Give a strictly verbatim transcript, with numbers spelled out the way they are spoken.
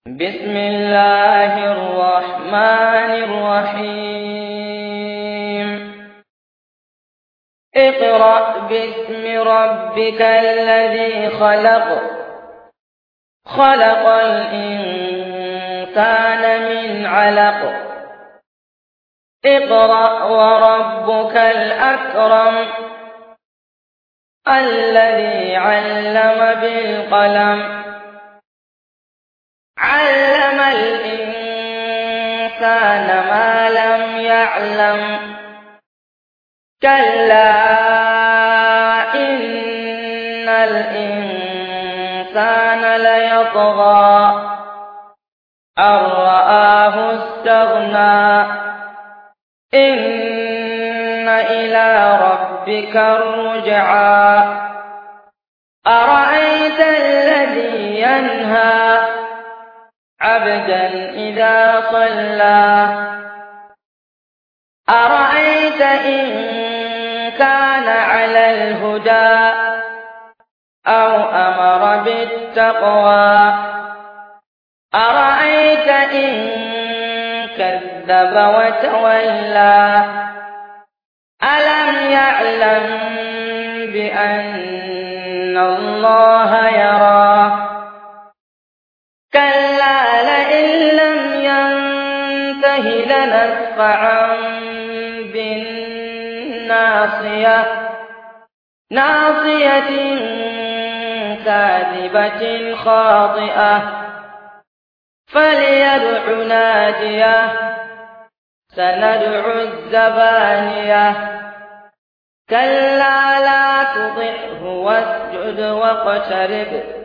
بسم الله الرحمن الرحيم اقرأ باسم ربك الذي خلق خلق الإنسان من علق اقرأ وربك الأكرم الذي علم بالقلم علم الإنسان ما لم يعلم كلا إن الإنسان ليطغى أن رآه استغنى إن إلى ربك الرجعى أرأيت الذي ينهى عبدا إذا صلى أرأيت إن كان على الهدى أو أمر بالتقوى أرأيت إن كذب وتولى ألم يعلم بأن الله يرى كلا لئن لم ينته لنسفعا بالناصية ناصية كاذبة خاطئة فليدع ناديه سندع الزبانية كلا لا تطعه واسجد واقترب